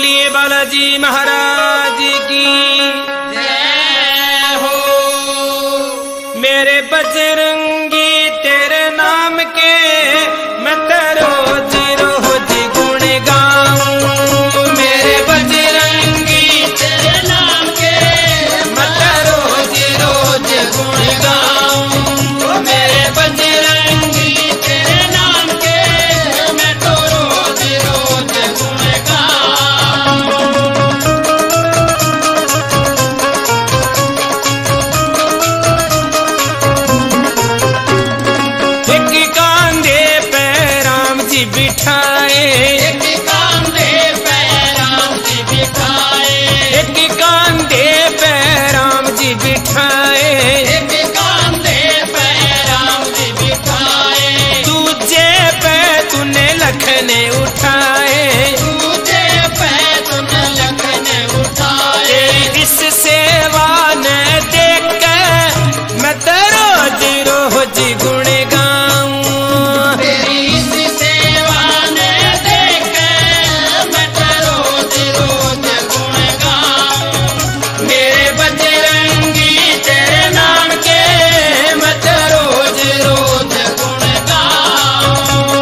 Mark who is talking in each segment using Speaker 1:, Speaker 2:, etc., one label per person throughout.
Speaker 1: बोलिए बालाजी महाराज की जय हो। मेरे बजरंगी तेरे नाम के मैं रोज रोज गुण गाऊं। मेरे बजरंगी तेरे नाम के मैं रोज रोज गुण गाऊं। मेरे बजरंगी तेरे नाम के मैं तो रोज रोज गुण गाऊं। एक कांधे पे राम जी बिठाए, एक कांधे पे राम जी बिठाए, एक कांधे पे राम जी बिठाए, एक कांधे पे राम जी बिठाए। दूजे पे तूने लखने उठाए, दूजे पे तूने लखने उठाए। इस सेवा ने देख के मैं तो रोज रोज गुण गाऊं। तेरी इस सेवा ने देख के मैं तो रोज रोज गुण गाऊं। मेरे बजरंगी तेरे नाम के मैं तो रोज रोज गुण गाऊं।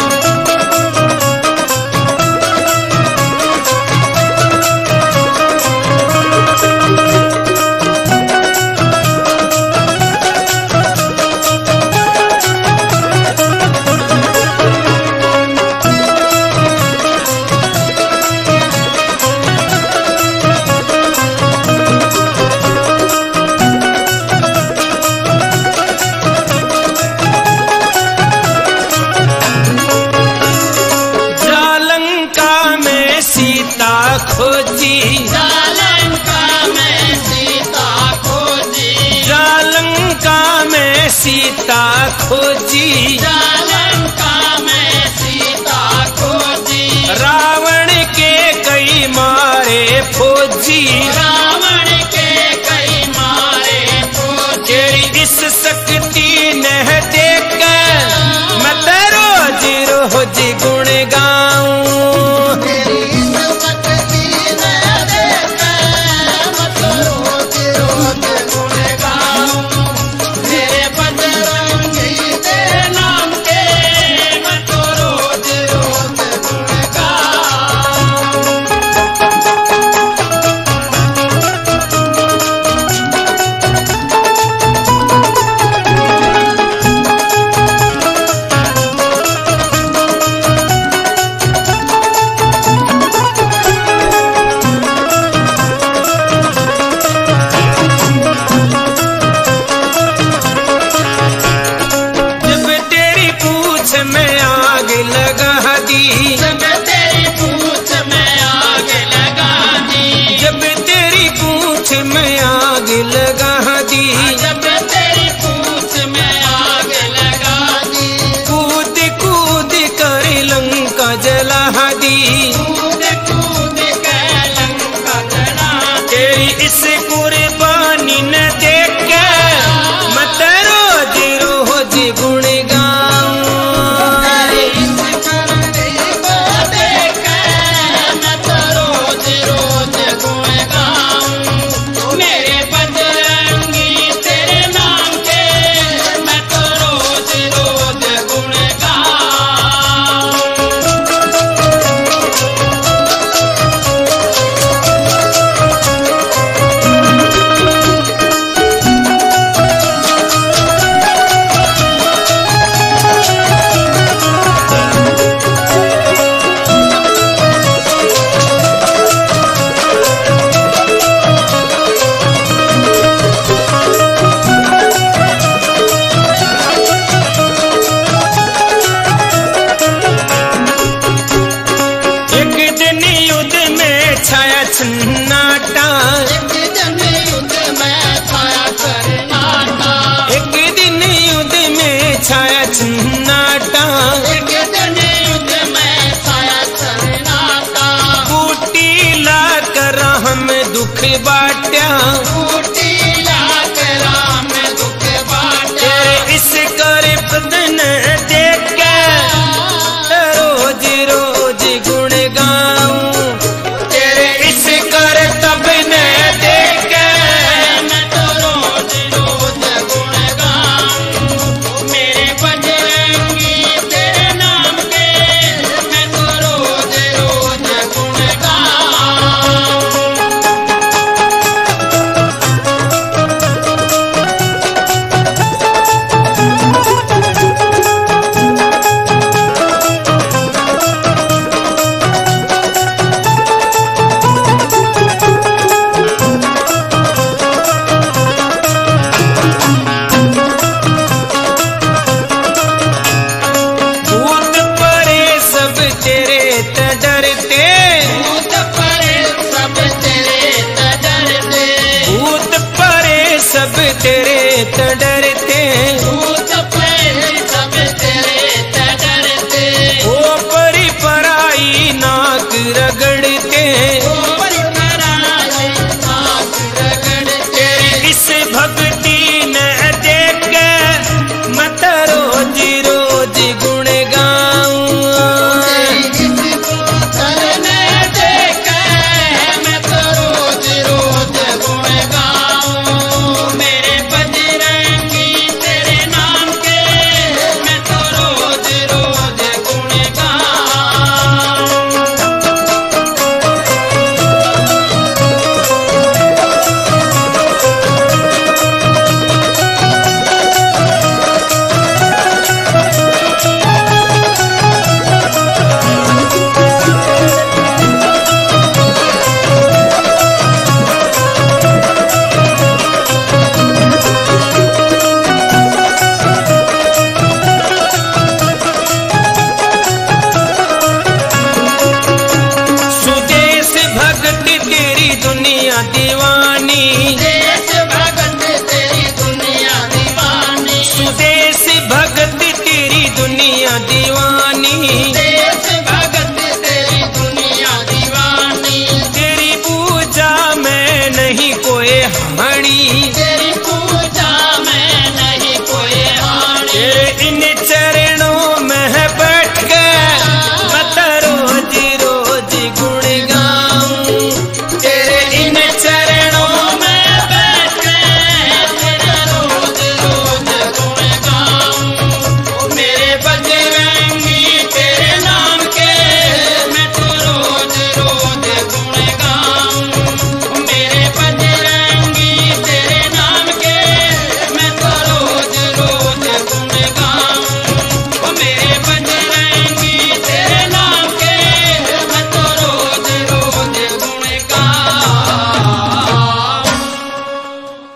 Speaker 1: जालंका में सीता खोजी, जालंका में सीता खोजी, जालंका में सीता खोजी, जालंका में सीता खोजी। रावण के कई मारे फौजी, रावण के कई मारे फौजी। तेरी इस शक्ति ने देख के मैं तो रोज रोज गुण गाऊं। तेरी इस शक्ति ने देख के मैं तो रोज रोज गुण गाऊं। मेरे बजरंगी तेरे नाम के मैं तो रोज रोज गुण गाऊं। जब तेरी पूछ में आग लगा दी, जब तेरी पूछ में आग लगा दी, जब तेरी पूछ में आग लगा दी, जब तेरी पूछ में आग लगा दी। कूद कूद कर लंका जला दी, कूद कूद कर लंका जला। तेरी इस कुर्बानी न देख के मैं तो रोज रोज गुण गाऊं। तेरी इस कुर्बानी को देख के मैं तो रोज रोज गुण गाऊं। मेरे बजरंगी तेरे नाम के मैं तो रोज रोज गुण गाऊं। एक दिन युद्ध में छाया सन्नाटा, एक दिन युद्ध में छाया सन्नाटा, एक दिन युद्ध में छाया सन्नाटा, एक दिन युद्ध में छाया सन्नाटा। बूटी ला कर हम दुख बांटा, बूटी ला कर हम दुख बांटा। इस कर बदन